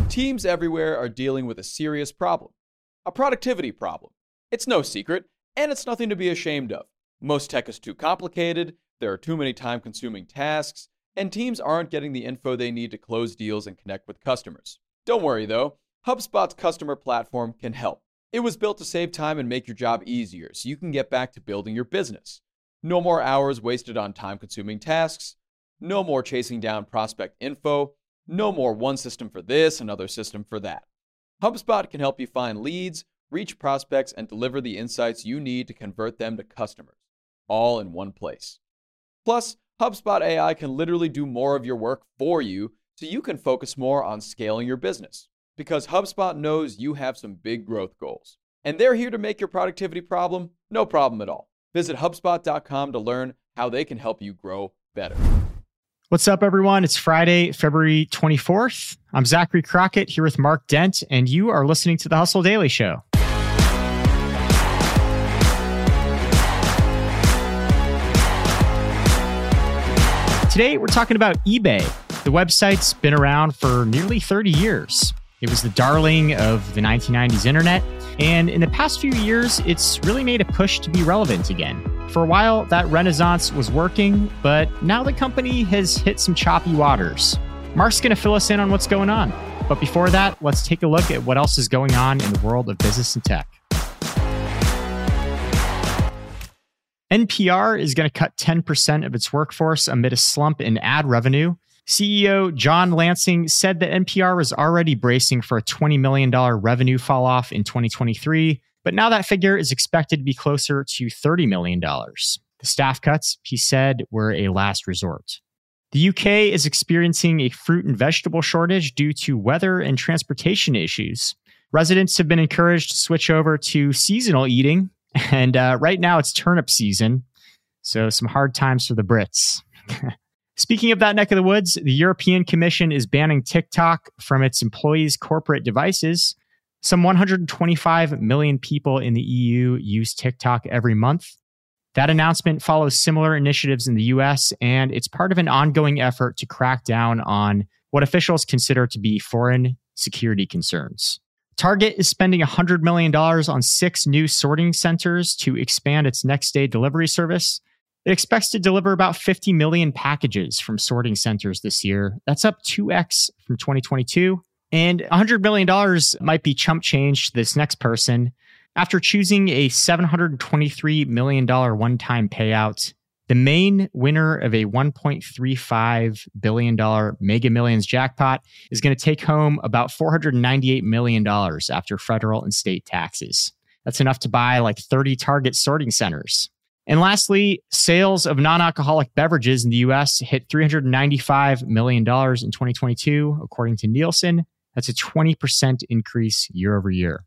Teams everywhere are dealing with a serious problem, a productivity problem. It's no secret, and it's nothing to be ashamed of. Most tech is too complicated, there are too many time-consuming tasks, and teams aren't getting the info they need to close deals and connect with customers. Don't worry though, HubSpot's customer platform can help. It was built to save time and make your job easier so you can get back to building your business. No more hours wasted on time-consuming tasks, no more chasing down prospect info, no more one system for this, another system for that. HubSpot can help you find leads, reach prospects, and deliver the insights you need to convert them to customers, all in one place. Plus, HubSpot AI can literally do more of your work for you so you can focus more on scaling your business. Because HubSpot knows you have some big growth goals. And they're here to make your productivity problem no problem at all. Visit HubSpot.com to learn how they can help you grow better. What's up, everyone? It's Friday, February 24th. I'm Zachary Crockett here with Mark Dent, and you are listening to The Hustle Daily Show. Today, we're talking about eBay. The website's been around for nearly 30 years. It was the darling of the 1990s internet, and in the past few years, it's really made a push to be relevant again. For a while, that renaissance was working, but now the company has hit some choppy waters. Mark's going to fill us in on what's going on. But before that, let's take a look at what else is going on in the world of business and tech. NPR is going to cut 10% of its workforce amid a slump in ad revenue. CEO John Lansing said that NPR was already bracing for a $20 million revenue fall off in 2023, but now that figure is expected to be closer to $30 million. The staff cuts, he said, were a last resort. The UK is experiencing a fruit and vegetable shortage due to weather and transportation issues. Residents have been encouraged to switch over to seasonal eating, and right now it's turnip season, so some hard times for the Brits. Speaking of that neck of the woods, the European Commission is banning TikTok from its employees' corporate devices. Some 125 million people in the EU use TikTok every month. That announcement follows similar initiatives in the US, and it's part of an ongoing effort to crack down on what officials consider to be foreign security concerns. Target is spending $100 million on 6 new sorting centers to expand its next-day delivery service. It expects to deliver about 50 million packages from sorting centers this year. That's up 2x from 2022. And $100 million might be chump change to this next person. After choosing a $723 million one-time payout, the main winner of a $1.35 billion Mega Millions jackpot is going to take home about $498 million after federal and state taxes. That's enough to buy like 30 Target sorting centers. And lastly, sales of non-alcoholic beverages in the U.S. hit $395 million in 2022, according to Nielsen. That's a 20% increase year over year.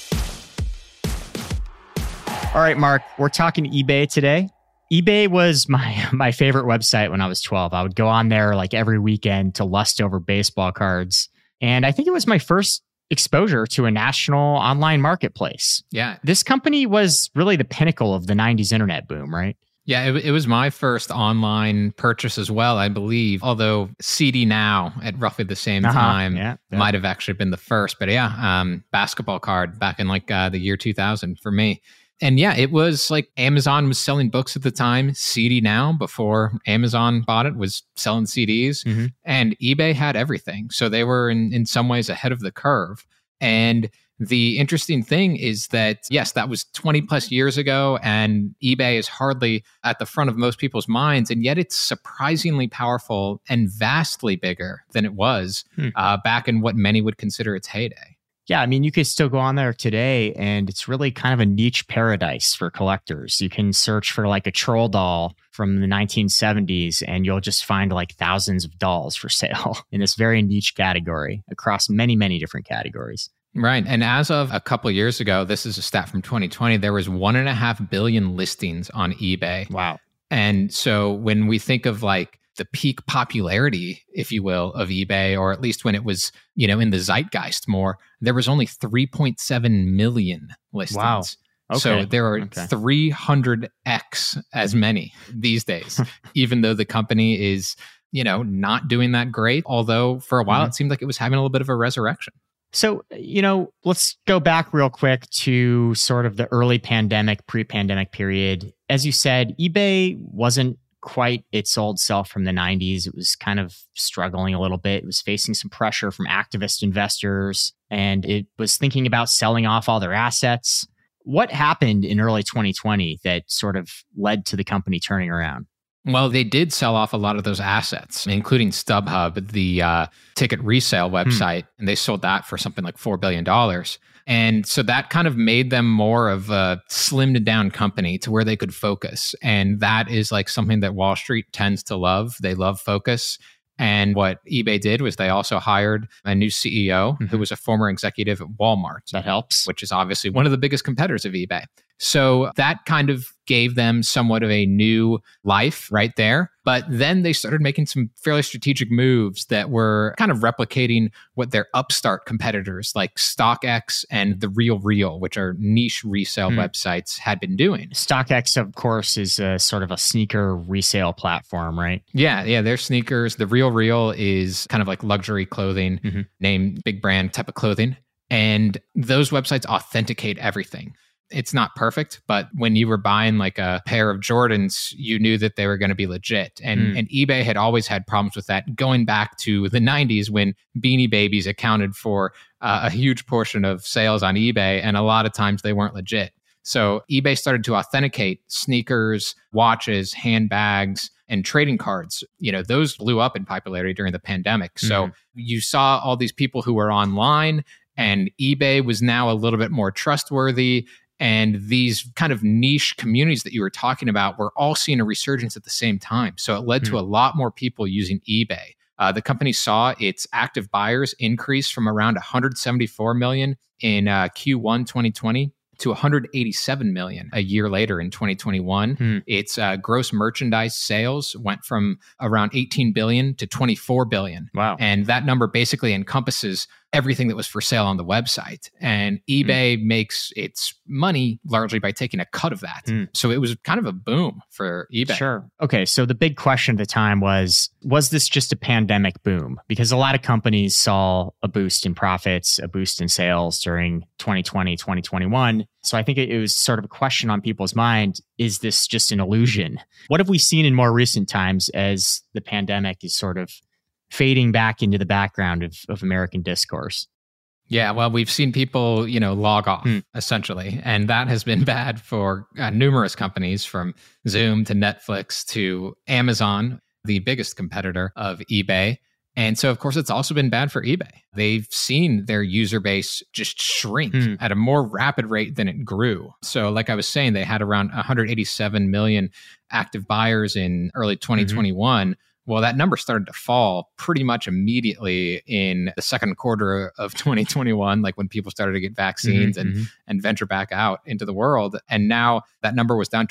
All right, Mark, we're talking eBay today. eBay was my favorite website when I was 12. I would go on there like every weekend to lust over baseball cards. And I think it was my first exposure to a national online marketplace. Yeah. This company was really the pinnacle of the 90s internet boom, right? Yeah, it was my first online purchase as well, I believe. Although CD Now at roughly the same time might have actually been the first. But basketball card back in like the year 2000 for me. And yeah, it was like Amazon was selling books at the time. CD Now, before Amazon bought it, was selling CDs. Mm-hmm. And eBay had everything. So they were in some ways ahead of the curve. And the interesting thing is that, yes, that was 20 plus years ago, and eBay is hardly at the front of most people's minds. And yet it's surprisingly powerful and vastly bigger than it was back in what many would consider its heyday. Yeah, I mean, you could still go on there today, and it's really kind of a niche paradise for collectors. You can search for like a troll doll from the 1970s, and you'll just find like thousands of dolls for sale in this very niche category across many, many different categories. Right. And as of a couple of years ago, this is a stat from 2020, there was 1.5 billion listings on eBay. Wow. And so when we think of like the peak popularity, if you will, of eBay, or at least when it was, in the zeitgeist more, there was only 3.7 million listings. Wow. Okay. So there are 300x as many these days, even though the company is not doing that great. Although for a while, it seemed like it was having a little bit of a resurrection. So, let's go back real quick to sort of the early pandemic, pre-pandemic period. As you said, eBay wasn't quite its old self from the 90s. It was kind of struggling a little bit. It was facing some pressure from activist investors, and it was thinking about selling off all their assets. What happened in early 2020 that sort of led to the company turning around? Well, they did sell off a lot of those assets, including StubHub, the ticket resale website, and they sold that for something like $4 billion. And so that kind of made them more of a slimmed down company to where they could focus. And that is like something that Wall Street tends to love. They love focus. And what eBay did was they also hired a new CEO who was a former executive at Walmart. That helps. Which is obviously one of the biggest competitors of eBay. So that kind of gave them somewhat of a new life right there. But then they started making some fairly strategic moves that were kind of replicating what their upstart competitors like StockX and The RealReal, which are niche resale websites, had been doing. StockX, of course, is a sort of a sneaker resale platform, right? Yeah, they're sneakers. The RealReal is kind of like luxury clothing, name big brand type of clothing. And those websites authenticate everything. It's not perfect, but when you were buying like a pair of Jordans, you knew that they were going to be legit. And eBay had always had problems with that going back to the 90s when Beanie Babies accounted for a huge portion of sales on eBay. And a lot of times they weren't legit. So eBay started to authenticate sneakers, watches, handbags, and trading cards. Those blew up in popularity during the pandemic. So you saw all these people who were online, and eBay was now a little bit more trustworthy. And these kind of niche communities that you were talking about were all seeing a resurgence at the same time. So it led to a lot more people using eBay. The company saw its active buyers increase from around 174 million in Q1 2020 to 187 million a year later in 2021. Its gross merchandise sales went from around 18 billion to 24 billion. Wow. And that number basically encompasses everything that was for sale on the website. And eBay makes its money largely by taking a cut of that. So it was kind of a boom for eBay. Sure. Okay. So the big question at the time was this just a pandemic boom? Because a lot of companies saw a boost in profits, a boost in sales during 2020, 2021. So I think it was sort of a question on people's mind. Is this just an illusion? What have we seen in more recent times as the pandemic is sort of fading back into the background of American discourse? Yeah, well, we've seen people, log off, essentially. And that has been bad for numerous companies, from Zoom to Netflix to Amazon, the biggest competitor of eBay. And so, of course, it's also been bad for eBay. They've seen their user base just shrink at a more rapid rate than it grew. So like I was saying, they had around 187 million active buyers in early 2021. Well, that number started to fall pretty much immediately in the second quarter of 2021, like when people started to get vaccines and venture back out into the world. And now that number was down to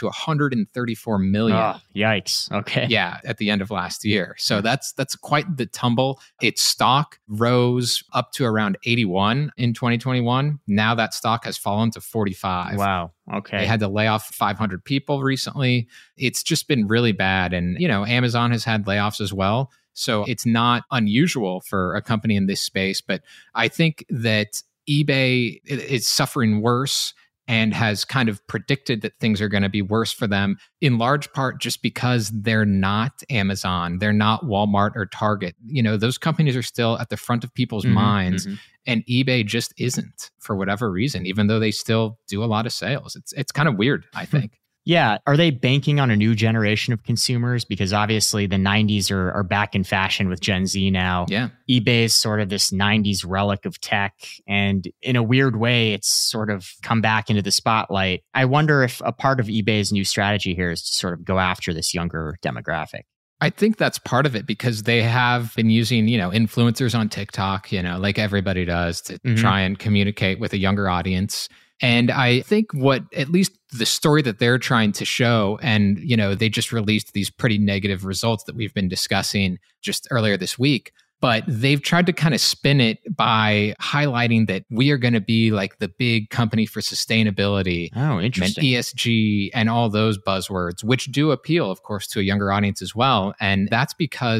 134 million. Oh, yikes. Okay. Yeah, at the end of last year. So that's quite the tumble. Its stock rose up to around 81 in 2021. Now that stock has fallen to 45. Wow. Okay. They had to lay off 500 people recently. It's just been really bad. And, Amazon has had layoffs as well. So it's not unusual for a company in this space. But I think that eBay is suffering worse and has kind of predicted that things are going to be worse for them, in large part just because they're not Amazon, they're not Walmart or Target. Those companies are still at the front of people's minds, and eBay just isn't, for whatever reason, even though they still do a lot of sales. It's kind of weird, I think. Yeah. Are they banking on a new generation of consumers? Because obviously the 90s are back in fashion with Gen Z now. Yeah. eBay is sort of this 90s relic of tech. And in a weird way, it's sort of come back into the spotlight. I wonder if a part of eBay's new strategy here is to sort of go after this younger demographic. I think that's part of it, because they have been using, influencers on TikTok, like everybody does, to try and communicate with a younger audience. And I think at least the story that they're trying to show, and, they just released these pretty negative results that we've been discussing just earlier this week. But they've tried to kind of spin it by highlighting that we are going to be like the big company for sustainability. Oh, interesting. And ESG and all those buzzwords, which do appeal, of course, to a younger audience as well. And that's because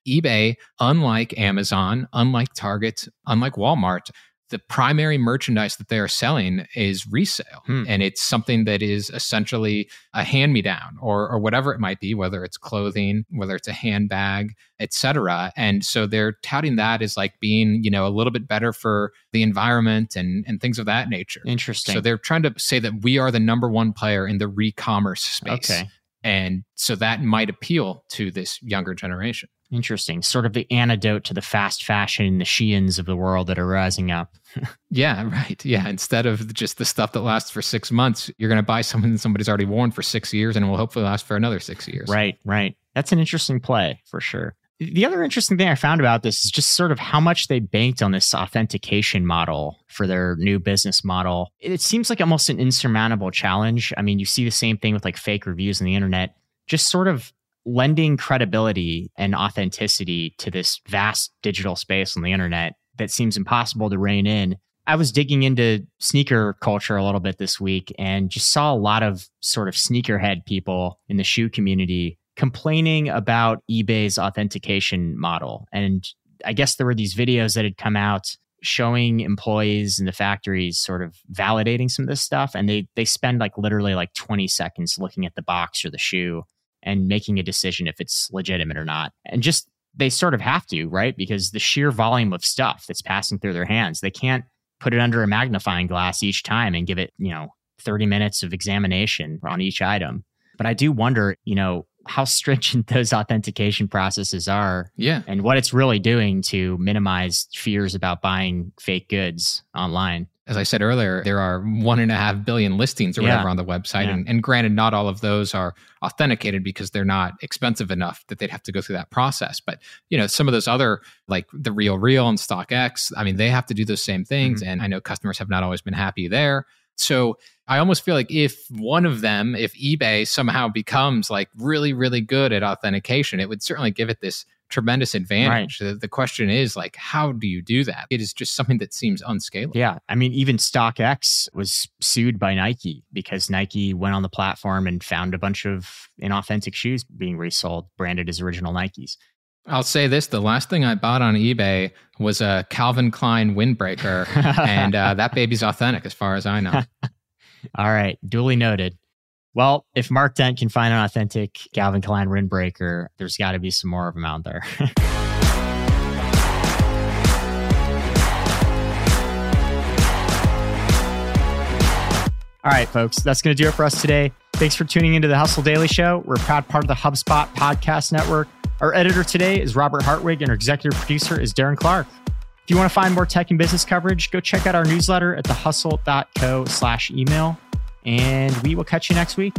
eBay, unlike Amazon, unlike Target, unlike Walmart, the primary merchandise that they are selling is resale. And it's something that is essentially a hand-me-down or whatever it might be, whether it's clothing, whether it's a handbag, etc. And so they're touting that as like being, a little bit better for the environment and things of that nature. Interesting. So they're trying to say that we are the number one player in the re-commerce space. Okay. And so that might appeal to this younger generation. Interesting. Sort of the antidote to the fast fashion, the Sheins of the world that are rising up. Yeah, right. Yeah. Instead of just the stuff that lasts for 6 months, you're going to buy something that somebody's already worn for 6 years and it will hopefully last for another 6 years. Right. That's an interesting play for sure. The other interesting thing I found about this is just sort of how much they banked on this authentication model for their new business model. It seems like almost an insurmountable challenge. I mean, you see the same thing with like fake reviews on the internet, just sort of lending credibility and authenticity to this vast digital space on the internet that seems impossible to rein in. I was digging into sneaker culture a little bit this week and just saw a lot of sort of sneakerhead people in the shoe community complaining about eBay's authentication model. And I guess there were these videos that had come out showing employees in the factories sort of validating some of this stuff. And they spend like literally like 20 seconds looking at the box or the shoe and making a decision if it's legitimate or not. And just, they sort of have to, right? Because the sheer volume of stuff that's passing through their hands, they can't put it under a magnifying glass each time and give it, 30 minutes of examination on each item. But I do wonder, how stringent those authentication processes are. Yeah. And what it's really doing to minimize fears about buying fake goods online. As I said earlier, there are 1.5 billion listings or whatever on the website. Yeah. And granted, not all of those are authenticated because they're not expensive enough that they'd have to go through that process. But, some of those other, like the RealReal and StockX, I mean, they have to do those same things. And I know customers have not always been happy there. So I almost feel like if one of them, if eBay somehow becomes like really, really good at authentication, it would certainly give it this tremendous advantage. Right. The question is like, how do you do that? It is just something that seems unscalable. Yeah. I mean, even StockX was sued by Nike because Nike went on the platform and found a bunch of inauthentic shoes being resold, branded as original Nikes. I'll say this, the last thing I bought on eBay was a Calvin Klein windbreaker, and that baby's authentic as far as I know. All right, duly noted. Well, if Mark Dent can find an authentic Calvin Klein windbreaker, there's got to be some more of them out there. All right, folks, that's going to do it for us today. Thanks for tuning into the Hustle Daily Show. We're a proud part of the HubSpot Podcast Network. Our editor today is Robert Hartwig, and our executive producer is Darren Clark. If you want to find more tech and business coverage, go check out our newsletter at thehustle.co/email, and we will catch you next week.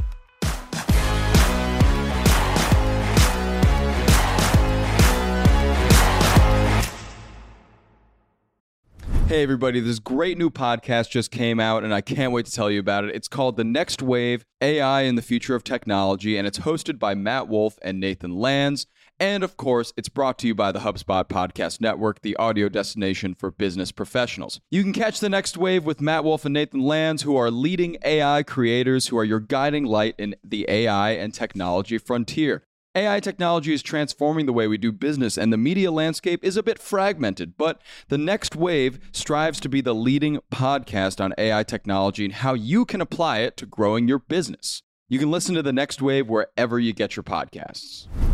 Hey everybody, this great new podcast just came out and I can't wait to tell you about it. It's called The Next Wave, AI in the Future of Technology, and it's hosted by Matt Wolf and Nathan Lands. And of course, it's brought to you by the HubSpot Podcast Network, the audio destination for business professionals. You can catch The Next Wave with Matt Wolf and Nathan Lands, who are leading AI creators who are your guiding light in the AI and technology frontier. AI technology is transforming the way we do business, and the media landscape is a bit fragmented, but The Next Wave strives to be the leading podcast on AI technology and how you can apply it to growing your business. You can listen to The Next Wave wherever you get your podcasts.